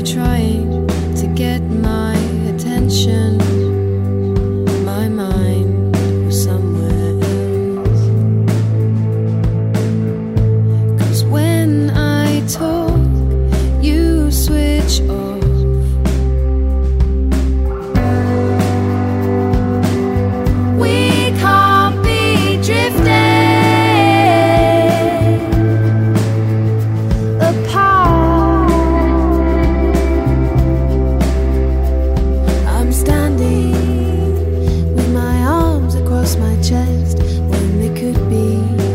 trying to get my attention. My mind was somewhere else. 'Cause when I talk, you switch off. We can't be drifting apart. I'm standing with my arms across my chest when they could be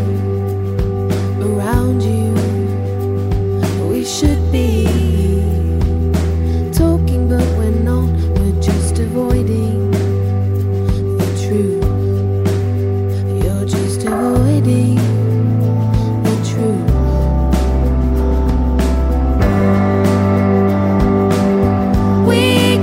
around you. We should be talking, but we're not. We're just avoiding the truth. You're just avoiding the truth. We